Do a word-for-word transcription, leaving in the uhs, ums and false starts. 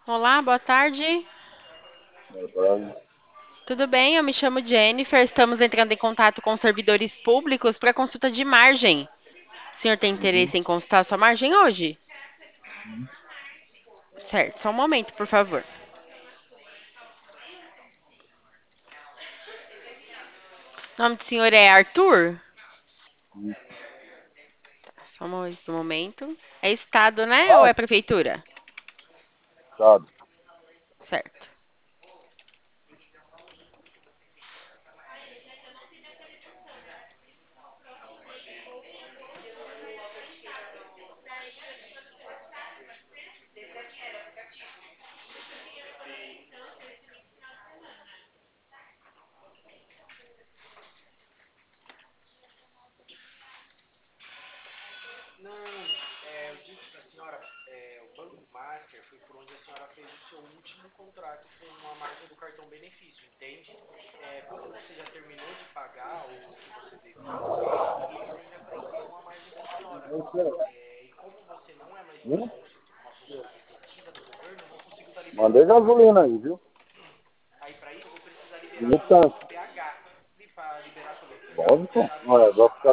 Olá, boa tarde. Boa tarde. Tudo bem? Eu me chamo Jennifer. Estamos entrando em contato com servidores públicos para consulta de margem. O senhor tem Uhum. interesse em consultar sua margem hoje? Uhum. Certo, só um momento, por favor. O nome do senhor é Arthur? Isso. Só um momento, um momento. É estado, né? Ou Ah, é prefeitura? sabe. Certo. Hum? Mandei gasolina aí, viu? No tanque. Lógico. Olha, vai ficar